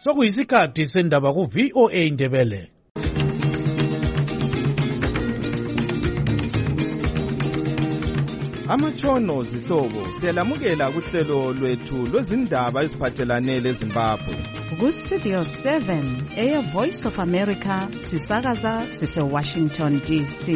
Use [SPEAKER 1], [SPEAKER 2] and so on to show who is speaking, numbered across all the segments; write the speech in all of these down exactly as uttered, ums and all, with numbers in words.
[SPEAKER 1] Sokuyisikhathi sendaba ku V O A Ndebele.
[SPEAKER 2] Amatshono zihlobo siyalamukela kuhlelo lwethu lwezindaba eziphathelane leZimbabwe.
[SPEAKER 3] Ku Studio seven, Air Voice of America, sisakaza sise Washington D C.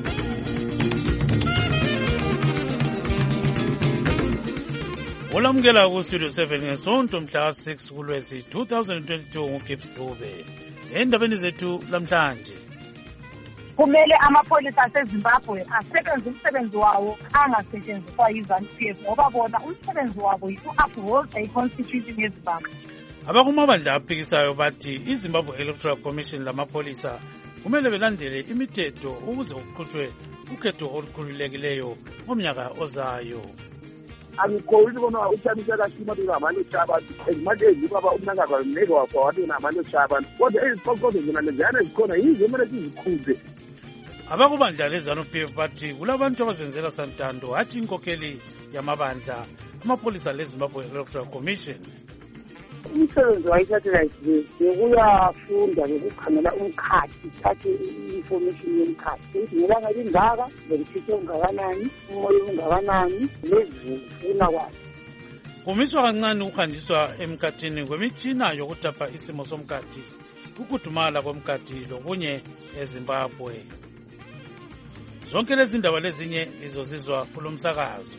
[SPEAKER 1] Olamukela ku Studio seven ngesonto mhla six kuLwezi twenty twenty-two nguGibbs Dube. Endabeni zethu lamhlanje.
[SPEAKER 4] Kumele amapholisa aseZimbabwe asebenze umsebenzi wawo angasetshenziswa yiZANU P F ngoba bona umsebenzi wabo yi-uphold i-constitution yeZimbabwe.
[SPEAKER 1] Abakumabandla aphikisayo bathi iZimbabwe Electoral Commission lamapholisa kumele belandele imithetho ukuze kuqhutshwe ukhetho olukhululekileyo ngomnyaka ozayo.
[SPEAKER 5] Angikholwa bona uthamisa kaShima abantu abantu ezimanje ezibaba umnangaka ngeke wapha wathi namanje abantu kodwa eziqoqodo zona lezana zikhona yizo kumele sizikhuphe.
[SPEAKER 1] Abakubandla leZANU P F bathi kulabantu abazenzela santando hathi inkokheli yamabandla amapholisa leZimbabwe Electoral Commission.
[SPEAKER 6] Umsebenzi wayithathela nje ukuyafunda nokukhangela umkhathi thathe information yomkhathi ngoba ngathi ngaka ngikhethe ungakanani umoya ungakanani lezifuna kwathi
[SPEAKER 1] kumiswa kancane ukuhanjiswa emkhathini kwemitshina yokutapha isimo somkhathi ukudumala komkhathi lokunye eZimbabwe. Zonke lezi ndaba lezinye lizozizwa kulomsakazo.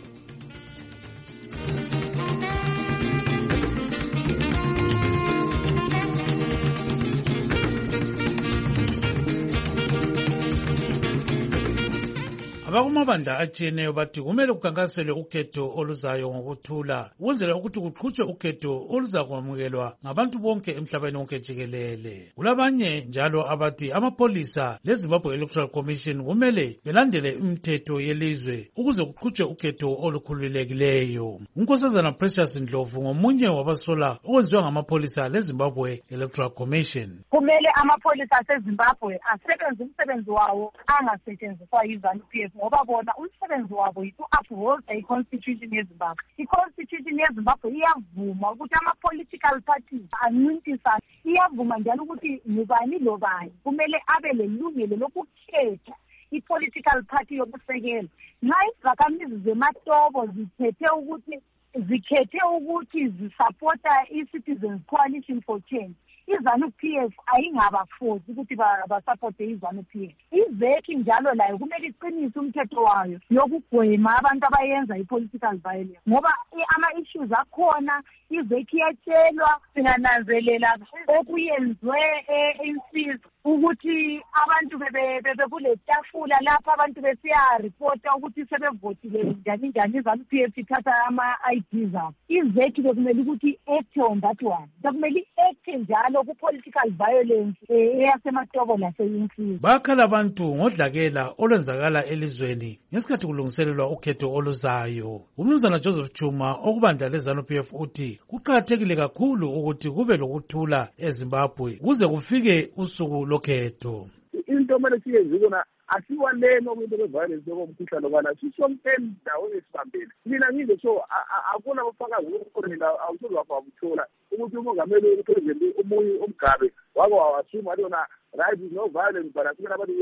[SPEAKER 1] Abakumabandla atshiyeneyo bathi kumele kukhankaselwe ukhetho oluzayo ngokuthula ukwenzela ukuthi kuqhutshwe ukhetho oluzakwamukelwa ngabantu bonke emhlabeni wonke jikelele. Kulabanye njalo abathi amapholisa leZimbabwe Electoral Commission kumele belandele imithetho yelizwe ukuze kuqhutshwe ukhetho olukhululekileyo. Unkosazana Precious Ndlovu ngomunye wabasola okwenziwa ngamapholisa leZimbabwe Electoral Commission.
[SPEAKER 4] Kumele amapholisa aseZimbabwe asebenze umsebenzi wawo angasetshenziswa yiZANU P F ngoba bona umsebenzi wabo yi-uphold i-constitution yeZimbabwe. I-constitution yeZimbabwe iyavuma ukuthi ama-political parties ancintisane, iyavuma njalo ukuthi ngubani lobani kumele abe lelungelo lokukhetha i-political party yokusekela. Nxa izakhamizi zematobo zithethe ukuthi zikhethe ukuthi zisupporta i-Citizens Coalition for Change, iZANU P F ayingabaforce ukuthi basupporte iZANU P F. Izeki njalo layo kumele iqinise umthetho wayo yokugwema abantu abayenza i-political violence ngoba ama-issues akhona. Izeki yatshelwa singananzelela okuyenzwe e-Insizwa ukuthi abantu bebekule tafula lapha abantu besiya-reporta ukuthi sebevotile njani njani iZANU P F ithatha ama-I D zabo. Izeki bekumele ukuthi i-act on that one. Bekumele i-act njalo ku-political violence eyasematobo lase-Insizwa.
[SPEAKER 1] Bakhala abantu ngodlakela olwenzakala elizweni ngesikhathi kulungiselelwa ukhetho oluzayo. Umnumzana Joseph Chuma okubandla leZANU P F uthi kuqakathekile kakhulu ukuthi kube lokuthula eZimbabwe kuze kufike usuku lokhetho.
[SPEAKER 5] Into manje siyenze kona asiwalena ukuthi beviolence ngokumkhuhlane kwana sisonke ndawo esibambele. Mina ngize so akuna abafakazi ukukhona awusoze wabuthola ukuthi umongameli wepresident umoya omgabe wako wawasima wona right is no violence but asina abantu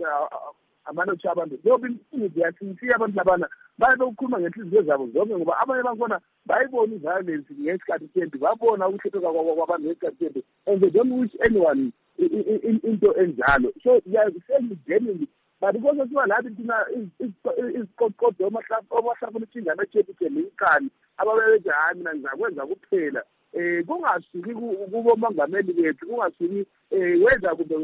[SPEAKER 5] amano chabantu ngoba imfundo yasinsiya abantu labana babe ukukhuluma ngenhliziyo zabo zonke ngoba abanye bakhona bayibona iviolence ngesikhathi sempi babona ukuhlupha kwabantu ngesikhathi sempi and they don't wish anyone into enjalo. So yeah, saying genuinely but because siba lathi thina isiqoqodo omahlafuna ithingana echephe leyikhani ababebethi hayi mina ngizakwenza kuphela eh kungasuki kubo mongameli bethu kungasuki eh wenza kumbe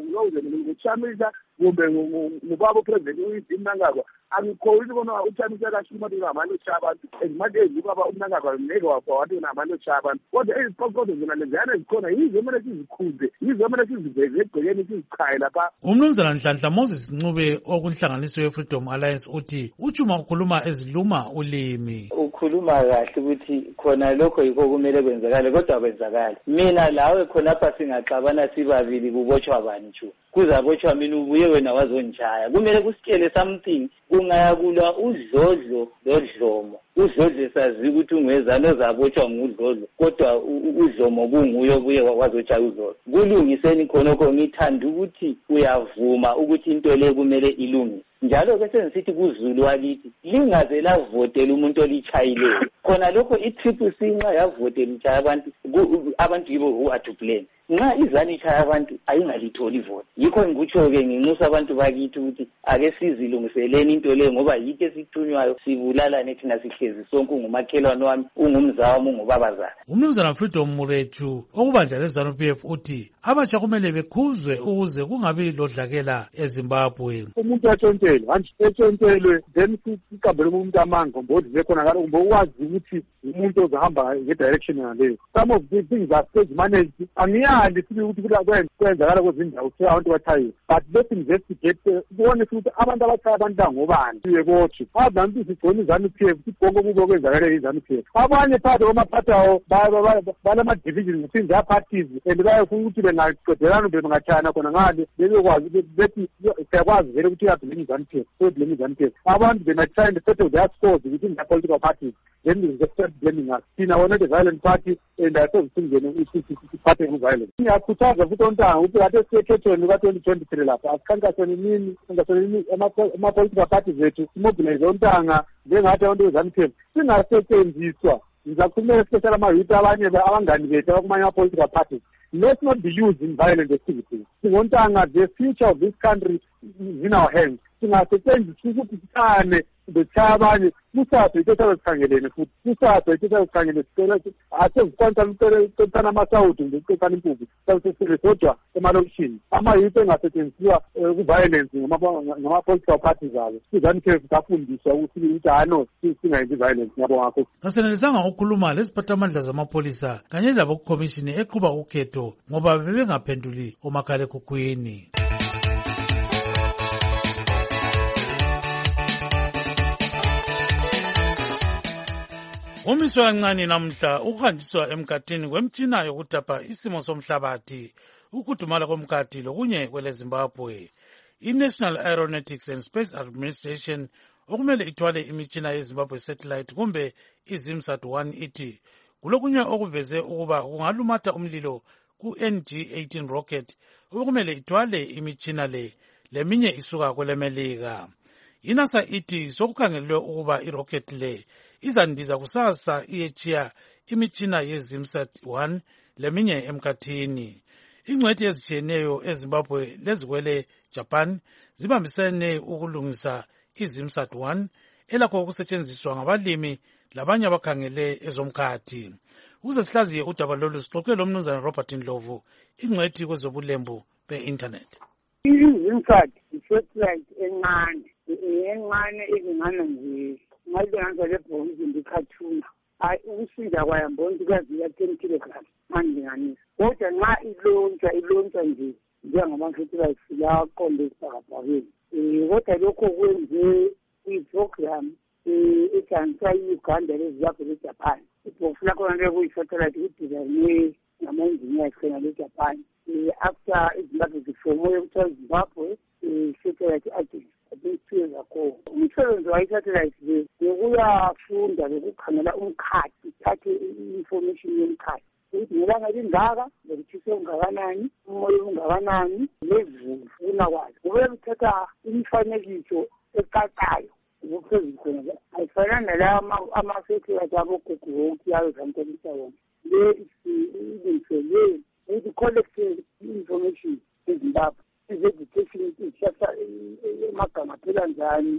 [SPEAKER 5] ngochamisa kumbe ngubaba president uyizinangakwa angikholwa bona uchamisa kaShima abantu abantu ezimanje ezibaba umnangakwa ngeke wapha wathi namanje abantu kodwa eziqoqodo zona lezana zikhona yizo kumele sizikhuphe yizo kumele siziveze egcekeni sizichaye lapha.
[SPEAKER 1] Umnumzana Nhlanhla Moses Ncube okunhlanganiso ye-Freedom Alliance uthi uchuma ukhuluma eziluma ulimi.
[SPEAKER 7] Ukhuluma kahle ukuthi khona lokho yikho kumele kwenzakale kodwa kwenzakala. Mina lawe khonapha singaxabana sibabili kubotshwa bani nje. Kuzabotshwa mina ubuye wena wazonjaya. Kumele kusitshele something kungayakulwa udlodlo lodlomo. uZodle sazi ukuthi ungwezana ozabotshwa ngudlodlo kodwa uDlomo kunguye obuye wazotshaya uDlomo. Kulungiseni khonokho ngithanda ukuthi uyavuma ukuthi into le kumele ilungise. Njalo ke sengisithi kuZulu wakithi lingaze lavotela umuntu olichayileyo. Khona lokho i-Triple C nxa yavotela ichaya abantu abantu yibo who are to blame. Nxa izana ichaya abantu ayingalitholi ivoti. Yikho ngikutsho-ke nginxusa abantu bakithi ukuthi ake sizilungiseleni into le ngoba yithi esithunywayo sibulalane thina sihlezi sonke ungumakhelwane wami ungumzawami ungubabazana.
[SPEAKER 1] Umnumzana Freedom Muretu okubandla leZANU P F uthi abatsha kumele bekhuzwe ukuze kungabi lodlakela eZimbabwe.
[SPEAKER 5] Umuntu atshontshelwe atshontshelwe then sikambele umuntu amanga ngoba zikhona ngalo ngoba ukwazi ukuthi umuntu ozahamba ngedirection yaleyo. Some of these things are stage managed. Angiyali sithi ukuthi kwenzakala kwezindawo abantu bathayiwe. But let's investigate kubone ukuthi abantu abathaya abantu ngobani. Yebothi abantu sigcona iZANU P F sigongo kubo kwenzakala iZANU P F. Abanye phakathi kwamaphathawo balama divisions within their parties and bayafuna ukuthi bengaqedelana bengathana khona ngale bebekwazi bethi siyakwazi vele ukuthi uyabhilima iZANU P F. So blame iZANU P F. Abantu they might try and settle their scores within their political parties. Then they just start blaming us. Thina we're not a violent party and I thought singene party of violence. Ngiyakhuthaza futhi ontanga ukuthi kade siyekhethweni ka twenty twenty-three lapha asikhankaseni nini singasoni ama-political parties zethu simobilize ontanga njengathi abantu beZANU P F singasetshenziswa. Ngizakhulumela special ama-youth abanye abangani bethu abakumanye ama-political parties. Let's not be used in violent activities. Singontanga, the future of this country is in our hands. Singasetshenziswa ukuthi sithane bechaya abanye kusapho ithetha esikhangelene futhi kusapho ithetha esikhangelene sicela asezikwanisa ukucela amasawuthi ngicela impuphu sasesile kodwa emalokishini ama-youth engasetshenziswa ku-violence ngama-political parties abo iZANU P F safundiswa ukuthi ano singayenzi violence ngabo ngakho.
[SPEAKER 1] Kasenelisanga ukukhuluma leziphathamandla zamapholisa kanye labo kukhomishini eqhuba ukhetho ngoba bebengaphenduli omakhalekhukhwini. Umiswa kancane namhla ukuhanjiswa emkhathini kwemtshina yokutapha isimo somhlabathi ukudumala komkhathi lokunye kwele Zimbabwe. I-National Aeronautics and Space Administration okumele ithwale imitshina yeZimbabwe satellite kumbe iZimSat one ithi kulokunye okuveze ukuba kungalumatha umlilo ku-N G eighteen rocket okumele ithwale imitshina le leminye isuka kwelemelika. I-NASA ithi sokukhangelwe ukuba irocket le izandiza kusasa iyechiya imitshina yeZimSat one leminye emkhathini. Ingcwethi ezitshiyeneyo eZimbabwe lezikwele Japan zibambisene ukulungisa iZimSat one elakho ukusetshenziswa ngabalimi labanye abakhangele ezomkhathi. Uze sihlaziye udaba lolu sixoxe lo mnumzana Robert Ndlovu ingcwethi kwezobulembu be-internet.
[SPEAKER 6] iZimSat i-satellite encane encane ezingana nje ngayilenza lebhokisi ndikhathuna hayi ukusinda kwayo mbona ukuthi ya ten kilograms mandinganisa kodwa nxa ilontsha ilontsha nje njengama-satellite siyaqonda esibhakabhakeni um kodwa lokho kwenze i-program ejanisa i-Uganda leZimbabwe leJapan. Ibhokisi lakhona lekuyi-satellite kudizayinwe ngama-engineers khona leJapan um after iZimbabwe zifomoye kuthiwa Zimbabwe satellite agency abesiyeza khona. Umsebenzi wayi-satellite le bekuyafunda bekukhangela umkhathi ithathe i-information yomkhathi ukuthi ngelanga lingaka bekutshise ungakanani umoya ungakanani lezulu funa kwayo kube kuthatha imifanekiso ecacayo ukuphezulu khona ayifanani nalawa ama-satellite abogogo wokuthi yayo zantelisa wona le ilungiselwe ukuthi collecte i-information eZimbabwe ize-education isasa amagama phela njani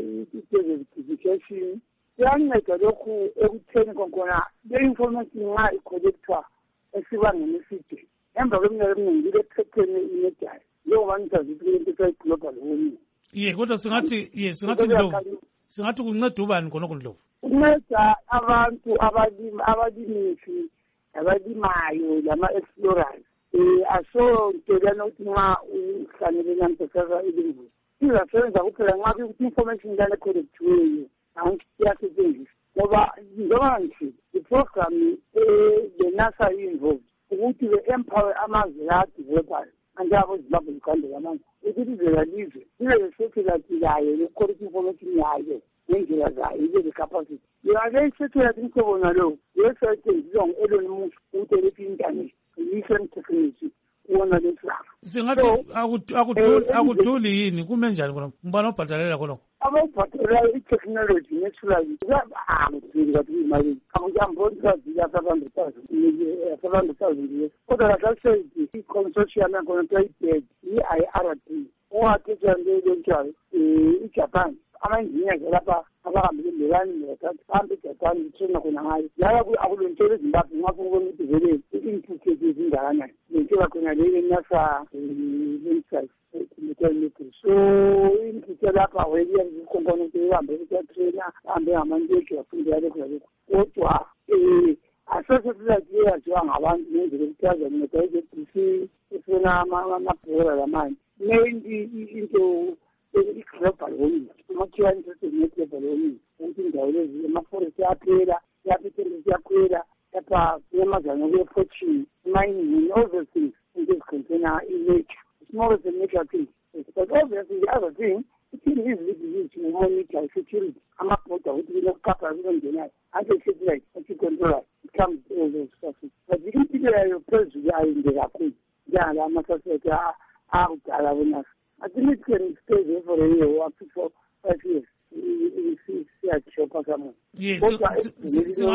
[SPEAKER 6] i-education iyanceda lokhu ekutheni konkona le-information nxa icollectwa esibangeni eside emva kweminyaka eminingi ilephetheni imediayo njengoba ngisazi ukuthi kulento kuthiwa i-global warming.
[SPEAKER 1] Ye kodwa singathi ye singathi Ndlovu singathi kunceda ubani khonokho Ndlovu?
[SPEAKER 6] Kunceda abantu abalimi abalimisi abalimayo lama-explorers um asontelana ukuthi nxa uhlanele namsesasa ilinguzi izasebenza kuphela nxa kuthi information lana ecollectiweyo iyasetshenziswa ngoba njengoba ngithi iprogram le-NASA i-involved ukuthi be-empower amazwe la-developayo anjengabo Zimbabwe Uganda yamanje ukuthi izela lizwe libe le-satellite yayo ne-quality information yayo ngendlela zayo ibe le-capacity. Yona i-satellite imhlobo nalowo yesetshenziswa ngu-Elon Musk ukuthi i-internet i-mission technology kuwona lesaba.
[SPEAKER 1] Singathi akuthuli yini kume njani khona ngibani obhadalela khona?
[SPEAKER 6] Ababhadalela i-technology nethulayo akuthuli kathi imali angiyamboni kazi yasabantu yasabantu thousand kodwa kahle i-consortium yakhona kuthiwa i-I R D owathethwa njengenjalo i-Japan ama-engineers lapha abahambe belelani nokuthatha phambi eJapan ithena khona ngayo laya akulentshela eZimbabwe ngapho kubona ukuthi vele i-input ezingakanani lentshela khona le NASA website so input lapha weya component ehambe ukutraina ahambe ngamanteki wafundela lokho lokho kodwa asesesilathi yaziwa ngabantu ngendlela ekuthaza nodayidesi ifuna amabhora lamanye maybe into i-global warming amathiwa interested ne-global warming ukuthi indawo lezi amaforest yaphela yaphethelesi yakhwela lapha kuyamazana kuye-fortune mining all those things into ezicontena i-nature it's more of a nature thing but obviously the other thing it is disease monitor security amabhoda ukuthi kunokukapha kunongenayo ante satellite athi-controla it comes all those stuff but impilo yayo phezulu ayinde kakhulu njengala amasasete akudala bonasa. I think it can stay there for a year or up to four, five years. See, see, I show for someone.
[SPEAKER 1] Yes, so, so,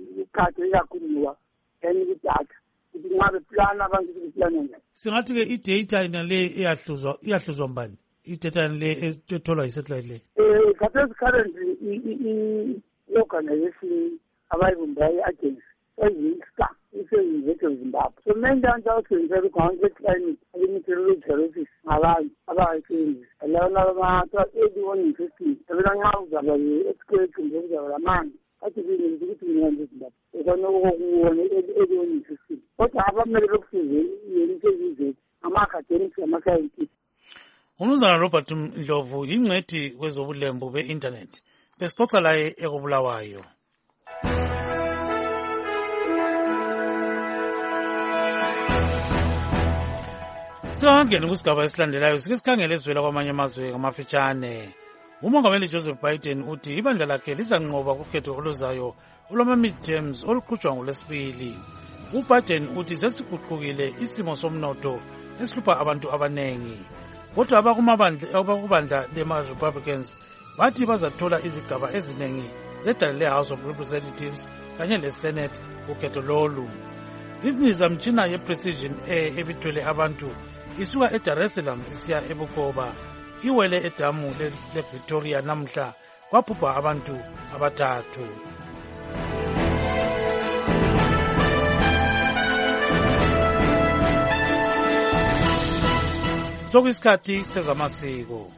[SPEAKER 1] singathi-ke i-data inale iyahluzwa iyahluzwa mbani i-data le etholwa yi-satellite le?
[SPEAKER 6] Eh, khathesi currently i-organization abayibumbayo i-agency eyi-star iseyinzetho Zimbabwe. So manje abantu abasebenzela u-Council Climate ali-meteorological office ngabantu abasebenzisa lana ama-eighty warning system ebena nxa uzaba le-earthquake kumbe uzaba lamanzi kathi kuninzi ukuthi mina nje Zimbabwe ekona okuwona i-early warning system kodwa abamele bekusize yenisezizethu ama-academics ama-scientists.
[SPEAKER 1] Umnumzana Robert Ndlovu yingcwethi kwezobulembu be-internet besixoxa laye ekubulawayo. Singangena kusigaba esilandelayo sike sikhangele ezwela kwamanye amazwe ngamafitshane. Umongameli Joseph Biden uthi ibandla lakhe lizanqoba kukhetho oluzayo olwama-midterms oluqhutshwa ngolwesibili. UBiden uthi sesiguqukile isimo somnotho esihlupha abantu abanengi. Kodwa abakubandla lema-Republicans bathi bazathola izigaba eziningi zedala le-House of Representatives kanye le-Senate kukhetho lolu. Imizamtshina ye-Precision Air ebithwele abantu isuka eDar es Salaam isiya eBukoba iwele edamu le-Victoria namhla kwabhubha abantu abathathu. Sokuyisikhathi sezamasiko.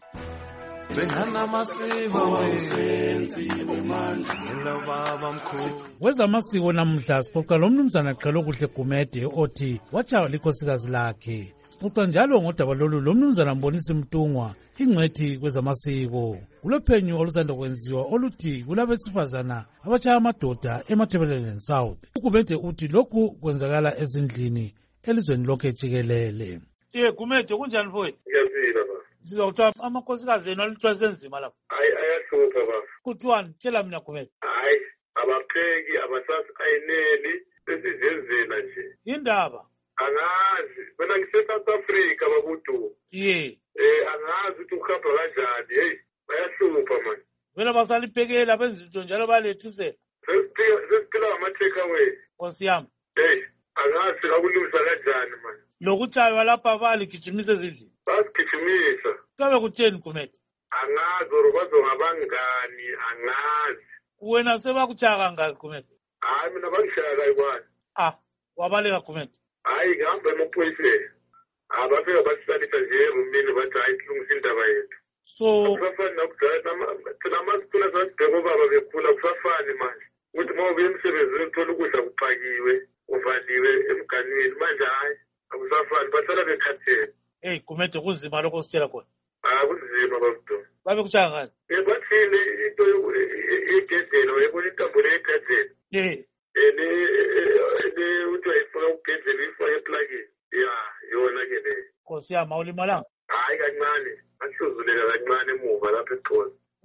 [SPEAKER 1] Wezamasiko namhla sixoxa lomnumzana Qhelokuhle Gumede othi watshaywa likhosikazi lakhe. Sixoxa njalo ngodaba lolu lomnumzana Mbonisi Mtungwa ingcwethi kwezamasiko. Kulophenyo olusanda kwenziwa oluthi kulabesifazana abatshaya amadoda eMatabeleland South. uGumede uthi lokhu kwenzakala ezindlini elizweni lonke jikelele. Ye Gumede kunjani mfowethu?
[SPEAKER 5] Ngiyazila baba.
[SPEAKER 1] Sizokuthiwa amakhosikazi enu alithwase nzima lapha.
[SPEAKER 5] Hayi ayahlupha baba.
[SPEAKER 1] Kuthiwani? Tshela mina Gumede.
[SPEAKER 5] Hayi abapheki abasasi ayineli besizenzela nje.
[SPEAKER 1] Indaba?
[SPEAKER 5] Angazi mina ngise-South Africa bakudu.
[SPEAKER 1] Ye.
[SPEAKER 5] Eh angazi ukuthi ukuhamba kanjani. Hey bayahlupha manje.
[SPEAKER 1] Vele basaliphekela benzinto njalo balethise.
[SPEAKER 5] Sesiphila ngama-take away.
[SPEAKER 1] Nkosi yami.
[SPEAKER 5] Hey angazi akulungisa kanjani manje.
[SPEAKER 1] Lokutshaywa lapha baligijimise ezindlini.
[SPEAKER 5] Basigijimisa.
[SPEAKER 1] Kabe kutheni Gumede?
[SPEAKER 5] Angazi or bazongabangani angazi.
[SPEAKER 1] Wena sebakutshaya kangaki Gumede?
[SPEAKER 5] Hayi mina bangishaya kayikwani.
[SPEAKER 1] Ah, wabaleka Gumede.
[SPEAKER 5] Hayi ngihamba emaphoyiseni. Abafika basisalisa nje erumini bathi hayi silungisa indaba yethu.
[SPEAKER 1] So
[SPEAKER 5] kusafani nakudala thina masifuna sasibheka obaba bekhula kusafani manje. Ukuthi uma ubuye emsebenzini uthola ukudla kuphakiwe uvaliwe emganwini manje hayi akusafani basala bekhathele.
[SPEAKER 1] Hey Gumede kuzima lokho sitshela khona.
[SPEAKER 5] Ah kunzima babudo.
[SPEAKER 1] Babe kushaya ngani?
[SPEAKER 5] Eh bathini into yegedlela uyebona intambo legedlela.
[SPEAKER 1] Eh.
[SPEAKER 5] Ene ene uthi ayifaka ugedlela ifaka eplugini. Ya yona ke le.
[SPEAKER 1] Nkosi yami awulimalanga?
[SPEAKER 5] Hayi kancane. Ahluzuleka kancane emuva lapha eqolo.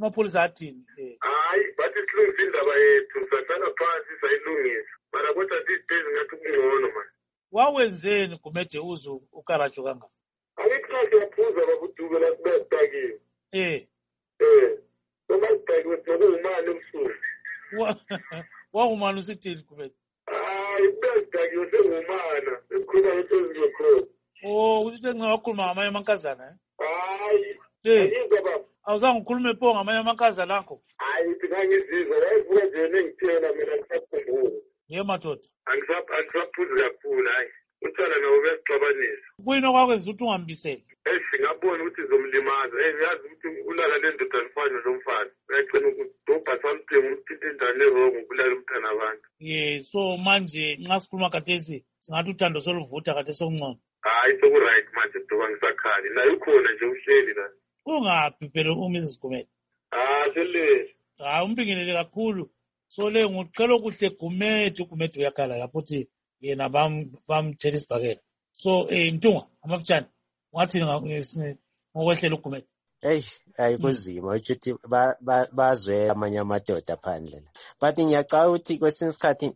[SPEAKER 1] amapholisa athini?
[SPEAKER 5] Hayi, bathi silungise indaba yethu, sahlala phansi sayilungisa. Mara kodwa these days ngathi kungcono man.
[SPEAKER 1] Wawenzeni Gumede uze ukaratsho kangaka?
[SPEAKER 5] Angithi kahle yaphuza babuduke la sibastakiwe.
[SPEAKER 1] Eh.
[SPEAKER 5] Eh. Noma sibastakiwe nokuwumani emsuku.
[SPEAKER 1] Wawumani usithini Gumede?
[SPEAKER 5] Hayi, sibastakiwe sengumana. Sikhuluma ngesenzo khona.
[SPEAKER 1] Oh, usithi nxa wakhuluma ngamanye amankazana eh?
[SPEAKER 5] Hayi.
[SPEAKER 1] Eh.
[SPEAKER 5] Ngizwa baba.
[SPEAKER 1] Awuzange ukhulume pho ngamanye amankazana akho?
[SPEAKER 5] Hayi, thina ngizizwa wayivuka nje nengithena mina ngisakhumbula.
[SPEAKER 1] Ye madoda.
[SPEAKER 5] Angisaphuzi kakhulu hayi. Uthana nawo besixabanisa.
[SPEAKER 1] Kuyini okwakwenza ukuthi ungambisele?
[SPEAKER 5] Eh, ngabona ukuthi izomlimaza. Eh, ngiyazi ukuthi ulala le ndoda alifani nomfana. Uyagcina ukudobha something umthinta indane wrong ubulala umntana abantu.
[SPEAKER 1] Yeah, so manje nxa sikhuluma khathesi singathi uthando soluvutha khathesi okungcono.
[SPEAKER 5] Hayi, soku-right manje doba ngisakhali. Naye ukhona nje uhleli la.
[SPEAKER 1] Ungaphi phela uMrs Gumede?
[SPEAKER 5] Ah, selele.
[SPEAKER 1] Hayi, umbingelele kakhulu. So le nguqela okuhle Gumede, uGumede uyakhala lapho uthi yena bamthela isibhakela. So eh Ntunga amafutshane wathi ngokwehlela uGumede.
[SPEAKER 8] Hey, ayikuzima ukuthi bazwe amanye amadoda phandle. But ngiyacabanga ukuthi kwesinye isikhathi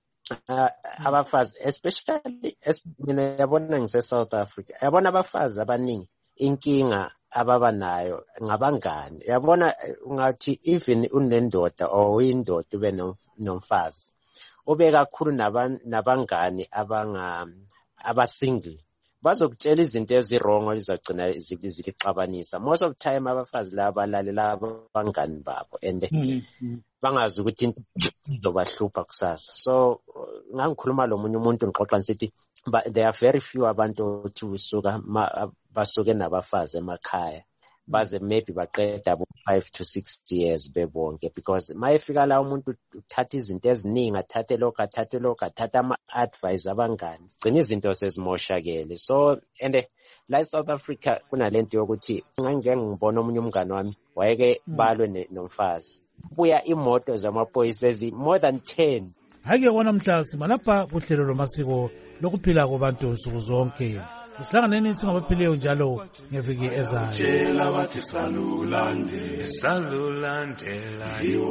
[SPEAKER 8] abafazi especially mina yabona ngise South Africa. Yabona abafazi abaningi inkinga ababa nayo ngabangani. Yabona ngathi even unendoda or indoda ube nomfazi. Ube kakhulu nabangani abanga abasingle. Bazokutshela izinto ezirong ezizagcina zilixabanisa. Most of the time abafazi laba balalela abangani babo and bangazi ukuthi izobahlupha kusasa. So ngangikhuluma lo munye umuntu ngixoxa ngithi there are very few abantu uthi usuka basuke nabafazi emakhaya baze maybe baqeda abo five to six years bebonke, because mayefika la umuntu uthatha izinto eziningi, athathe lokho athathe lokho athatha ama-advice abangani, gcina izinto sezimoshakele. So and la South Africa kunalento yokuthi ngangike ngibona omunye umngane wami wayeke balwe nomfazi, buya imoto zamaphoyisa ezi more than ten.
[SPEAKER 1] Hake kona mhlasi malapha kuhlelo lomasiko lokuphila kwabantu nsuku zonke. Isihlanganeni singabaphileyo njalo ngeviki ezayo. Tshela bathi salulande salulandela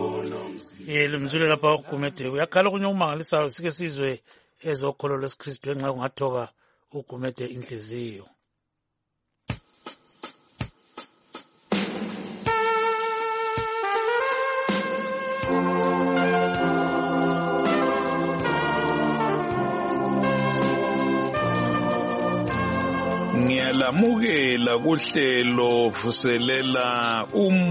[SPEAKER 1] yelo mzule lapha uGumede uyakhala kunye umangalisayo sike sizwe ezokholo lesiKristu enxa kungathoka uGumede inhliziyo.
[SPEAKER 9] Ngiyalamukela kuhlelo vuselela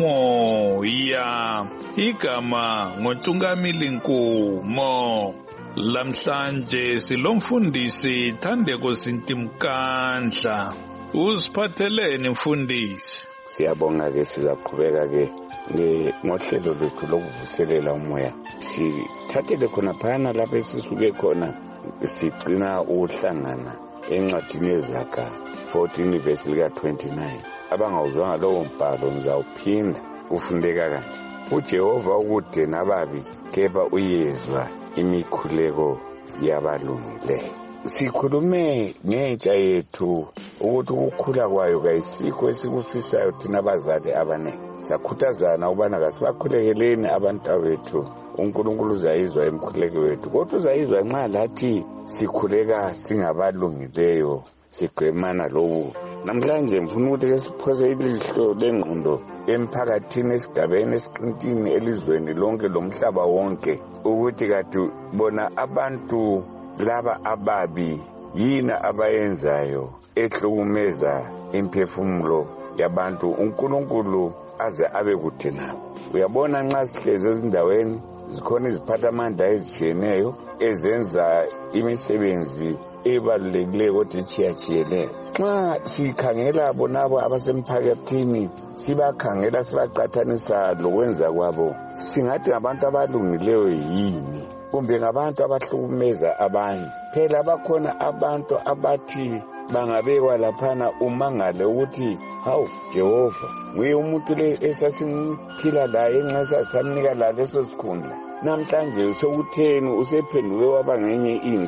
[SPEAKER 9] umoya, igama ngoNtungamili Nkumo. Lamhlanje silomfundisi Thandeko Sintimkandla. Usiphatheleni mfundisi?
[SPEAKER 10] Siyabonga ke, sizaqhubeka ke ngohlelo lwethu lokuvuselela umoya. Sithathele khona phana lapho esisuke khona sigcina uhlangana encwadini yeZaga fourteen verse lika twenty-nine. Abangawuzwanga lowo mbhalo ngizawuphinda ufundeka kanje. uJehova ukude nababi kepha uyezwa imikhuleko yabalungileyo. Sikhulume ngentsha yethu ukuthi ukukhula kwayo kayisikho esikufisayo thina abazali abaningi. Sakhuthazana ukubana kasibakhulekeleni abantu bethu. uNkulunkulu uzayizwa imikhuleko wethu, kodwa uzayizwa nxa lathi sikhuleka singabalungileyo, sigwemana lowo. Namhlanje ngifuna ukuthi ke siphoze ilihlo lengqondo emphakathini, esigabeni, esiqintini, elizweni lonke lomhlaba wonke, ukuthi kade bona abantu laba ababi yini abayenzayo ehlukumeza imphefumulo yabantu, uNkulunkulu aze abe kude nabo. Uyabona nxa sihlezi ezindaweni zikhona iziphathamandla ezitshiyeneyo ezenza imisebenzi ebalulekileyo kodwa itshiyatshiyeneyo. Nxa sikhangela bonabo abasemphakathini, sibakhangela sibaqathanisa lokwenza kwabo, singathi ngabantu abalungileyo yini kumbe ngabantu abahlukumeza abanye? Phela bakhona abantu abathi bangabekwa laphana umangale ukuthi hawu Jehova nguye umuntu le esasiphila laye nxa samnika la leso sikhundla, namhlanje sokutheni usephenduke waba ngenye into.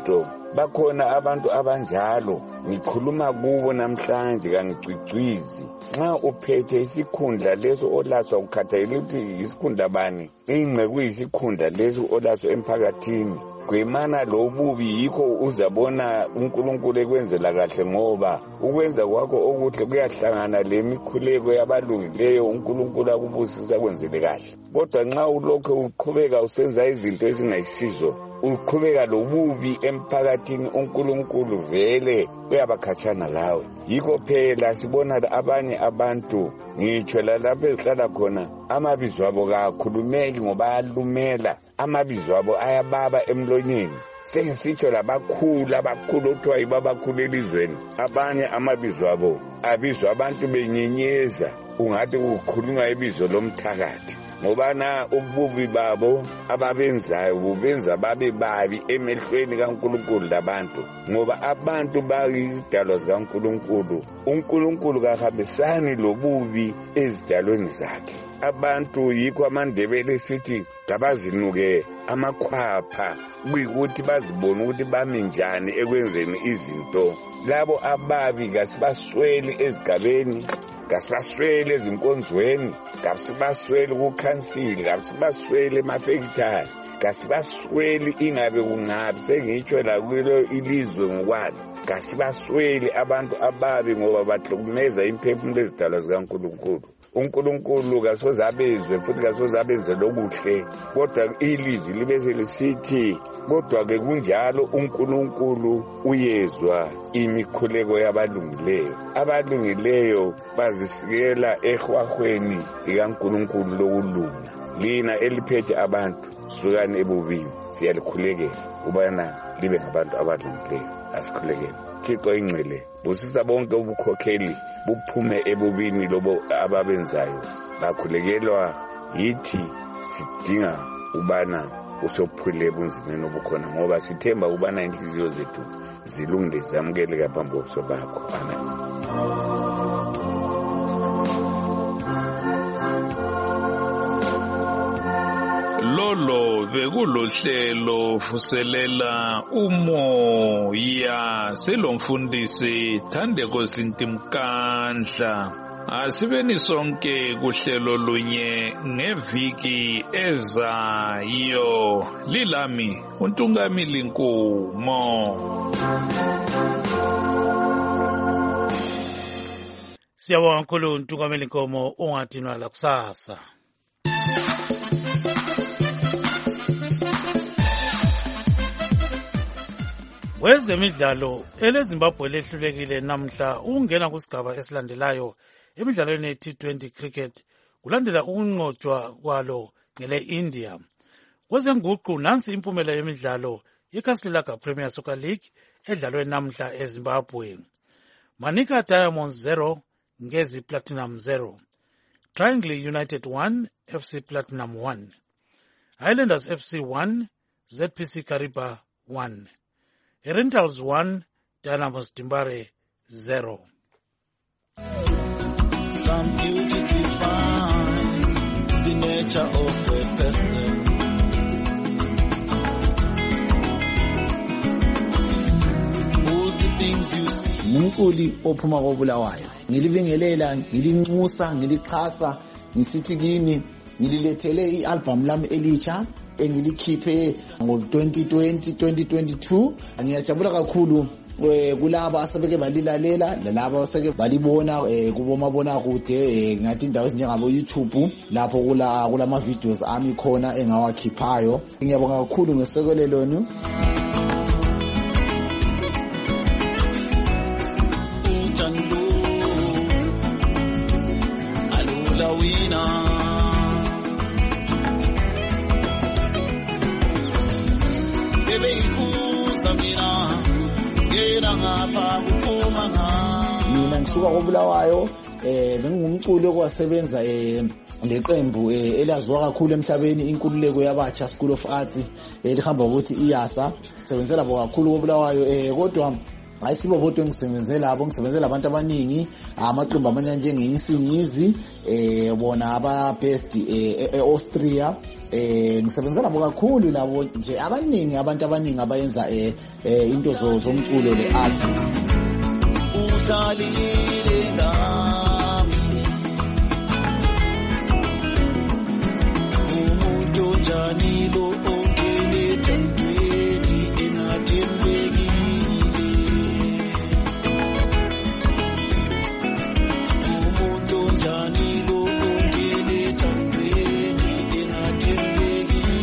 [SPEAKER 10] bakhona abantu abanjalo ngikhuluma kubo namhlanje kangicwicwizi. Nxa uphethe isikhundla leso olaso ukhathalele ukuthi isikhundla bani ingxe kuyisikhundla leso olaso emphakathini, gwemana lobubi yikho uzabona uNkulunkulu ekwenzela kahle, ngoba ukwenza kwakho okuhle kuyahlangana lemikhuleko yabalungileyo uNkulunkulu akubusisa kwenzele kahle. Kodwa nxa ulokho uqhubeka usenza izinto ezingayisizo, uqhubeka lobubi emphakathini, uNkulunkulu vele uyabakhatshana lawe. Yikho phela sibona abanye abantu ngitsho lalapho ezihlala khona amabizo abo kakhulumeki ngoba ayalumela, amabizo abo ayababa emlonyeni. Sengisitsho labakhulu abakhulu othiwa yibabakhulu elizweni, abanye amabizo abo abizwa abantu benyenyeza ungathi kukhulunywa ibizo lomthakathi, ngoba na ububi babo ababenzayo bubenza babe babi emehlweni kaNkulunkulu labantu, ngoba abantu bayizidalwa zikaNkulunkulu. uNkulunkulu kahambisani lobubi ezidalweni zakhe. Abantu yikho amaNdebele sithi ngabazinuke amakhwapha, kuyikuthi bazibone ukuthi bami njani ekwenzeni izinto. Labo ababi kasibasweli ezigabeni, kasibasweli ezinkonzweni, kasibasweli kukhansili, kasibasweli emafekithari, kasibasweli ingabe kungabi sengitsho la kulo ilizwe ngokwalo. Kasibasweli abantu ababi ngoba bahlukumeza imphefumulo ezidalwa zikaNkulunkulu. uNkulunkulu kasoze abezwe futhi kasoze abenze lokuhle, kodwa ilizwi libe selisithi kodwa-ke kunjalo uNkulunkulu uyezwa imikhuleko yabalungileyo. Abalungileyo bazisikela ehwahweni likaNkulunkulu lokulunga. Lina eliphethe abantu sukani ebubini, siyalikhulekela ubana libe ngabantu abalungileyo. Asikhulekele Thixo ingcwele, busisa bonke ubukhokheli buphume ebubini lobo ababenzayo. Bakhulekelwa yithi sidinga ubana usophule ebunzimeni obukhona, ngoba sithemba ubana inhliziyo zethu zilungile zamukeleka phambi kobuso bakho. Amen.
[SPEAKER 9] Lolo bekulohlelo vuselela umoya selomfundisi Thandeko Sintimkandla. Asibeni sonke kuhlelo lunye ngeviki ezayo. Lilami uNtungamili Nkumo.
[SPEAKER 1] Siyabonga kakhulu uNtungamili Nkumo, ungadinwa la kusasa. Wezemidlalo eleZimbabwe lehlulekile namhla ungena kusigaba esilandelayo emidlalweni ye-T twenty cricket kulandela ukunqotshwa kwalo ngele India. Kwezenguqu nansi impumela yemidlalo yeKasrilaka Premier Soccer League edlalwe namhla eZimbabwe. Manika Diamonds zero, Ngezi Platinum zero. Triangle United one, F C Platinum one. Highlanders F C one, Z P C Kariba one. Rentals one, Dynamos Dimbare zero.
[SPEAKER 11] Some beauty defines the nature of a person. All the things you see. Ngumculi ophuma koBulawayo. Ngilibingelela, ngilinxusa, ngilixhasa, ngisithi kini ngililethele i-album lami elitsha engilikhiphe ngo-twenty twenty twenty twenty-two. Ngiyajabula kakhulu kulaba asebeke balilalela lalabo aseke balibona kubomabona kude ngathi indawo ezinjengabo YouTube lapho kula kulama videos ami khona engawakhiphayo. Ngiyabonga kakhulu ngesekelelo lenu. Alula wina mina ngisuka koBulawayo, eh bengumculi okwasebenza eh leqembu elaziwa kakhulu emhlabeni inkululeko yabatsha School of Arts elihamba ukuthi iyasa sebenzela bo kakhulu koBulawayo, eh kodwa hayi sibo bodwa engisebenzele labo ngisebenzele abantu abaningi amaqembu amanye njengeinsinyizi eh bona aba best eAustria eh ngisebenzela labo kakhulu labo nje abaningi abantu abaningi abayenza eh into zomculo le art uhlalile ngami umuntu njani lo ongene thandweni enathembekile umuntu njani lo ongene thandweni enathembekile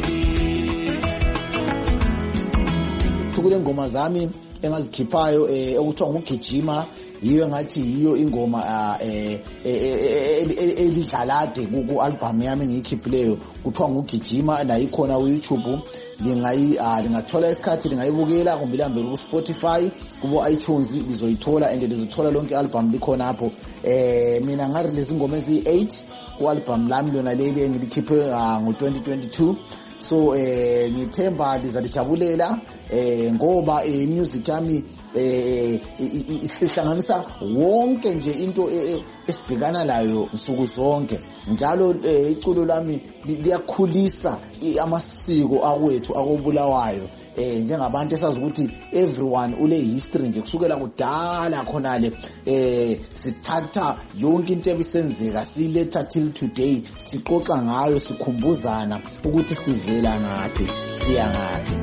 [SPEAKER 11] kule ngoma zami engazikhiphayo eh okuthiwa ngugijima yiyo ngathi yiyo ingoma eh elidlalade ku album yami engiyikhiphileyo kuthiwa ngugijima la ikhona ku YouTube ngingayi lingathola isikhathi lingayibukela kumbe lihambele ku Spotify kubo iTunes lizoyithola and lizothola lonke album likhona hapo eh mina ngarelease ingoma ezi eight ku album lami lona leli engilikhiphe ngo twenty twenty-two so eh ngithemba lizalijabulela eh ngoba eh music yami eh ihlanganisa wonke nje into esibhekana layo nsuku zonke njalo iculo lami liyakhulisa amasiko akwethu akobulawayo eh njengabantu esazi ukuthi everyone ule history nje kusukela kudala khonale eh sithatha yonke into ebisenzeka siletha till today sixoxa ngayo sikhumbuzana ukuthi sivela ngaphi siya ngaphi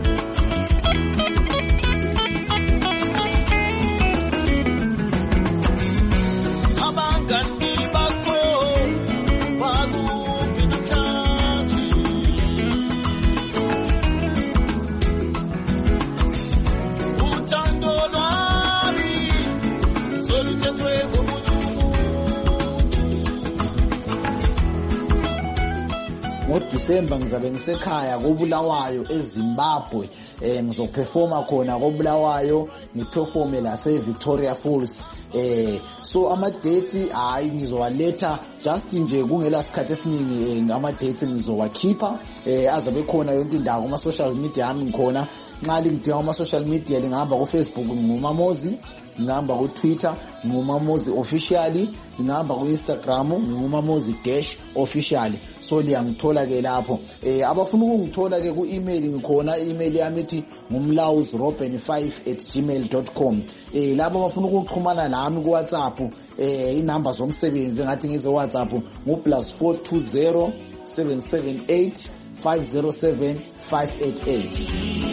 [SPEAKER 11] ngoDisemba ngizabe ngisekhaya koBulawayo eZimbabwe eh ngizoperforma khona koBulawayo ngiperforme la seVictoria Falls eh so ama dates hayi ngizowaletha just nje kungela sikhathi esiningi ama dates ngizowakhipha eh azabe khona yonke indawo kuma social media yami ngikhona nxa lingidinga kuma social media lingahamba ku Facebook nguMamozi ngihamba ku Twitter nguMamozi officially ngihamba ku Instagram nguMamozi dash officially so liyangithola ke lapho eh abafuna ukungithola ke ku email ngikhona email yami ethi ngumlawuzi robben five at gmail dot com eh labo abafuna ukuxhumana nami ku WhatsApp eh inamba zomsebenzi ngathi ngize WhatsApp ngu plus four two zero seven seven eight five zero seven five eight eight.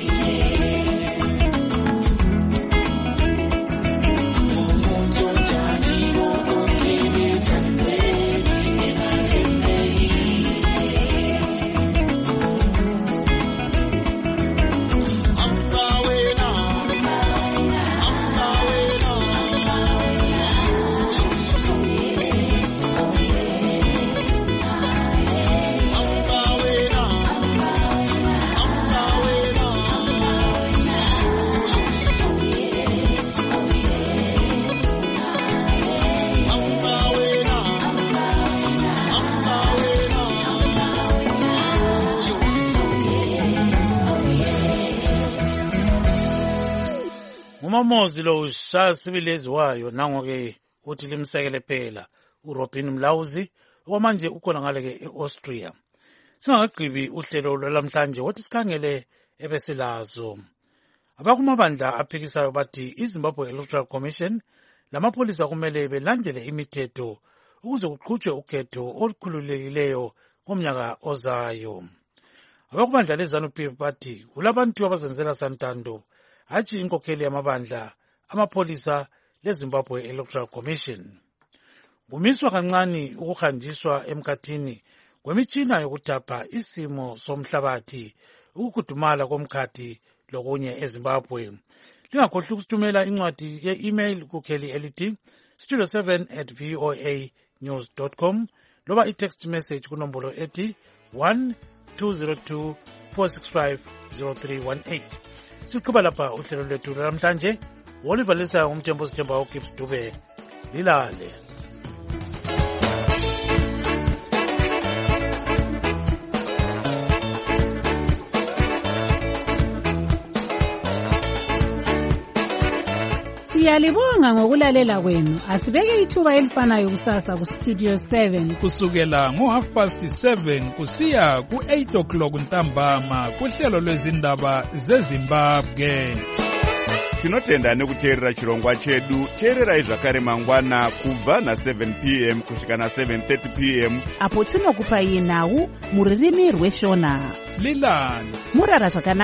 [SPEAKER 1] uMamozi lo ushaya sibilezi wayo nangoke uthi limsekele phela uRobben Mlauzi okwamanje ukhona ngale ke eAustria. Singakagqibi uhlelo lwalamhlanje wathi sikhangele ebesilazo. Abakumabandla aphikisayo bathi iZimbabwe Electoral Commission lamapholisa kumele belandele imithetho ukuze kuqhutshwe ukhetho olukhululekileyo ngomnyaka ozayo. Abakubandla leZANU-P F bathi kulabantu abazenzela santando hatshi inkokheli yamabandla amapholisa leZimbabwe Electoral Commission. Kumiswa kancane ukuhanjiswa emkhathini kwemitshina yokuthapha isimo somhlabathi ukukudumala komkhathi lokunye eZimbabwe. Lingakhohlwa ukusithumela incwadi ye-email kukheli elithi studio seven at voa news dot com loba i-text message kunombolo ethi one two zero two four six five zero three one eight. Siqhuba lapha uhlelo lwethu namhlanje. Oliver Lisa umthembu sithemba uGibbs Dube lilale.
[SPEAKER 3] Siyalibonga ngokulalela kwenu. Asibeke ithuba elifanayo kusasa ku Studio seven
[SPEAKER 9] kusukela ngo half past seven kusiya ku eight o'clock ntambama kuhlelo lwezindaba zeZimbabwe.
[SPEAKER 12] Tinotenda nekuteerera chirongwa chedu. Teererai zvakare mangwana kubva na seven p m kusvika na seven thirty p m
[SPEAKER 3] apo tinokupai nhau muririmi rweshona.
[SPEAKER 9] Lilani
[SPEAKER 3] murara zvakanaka.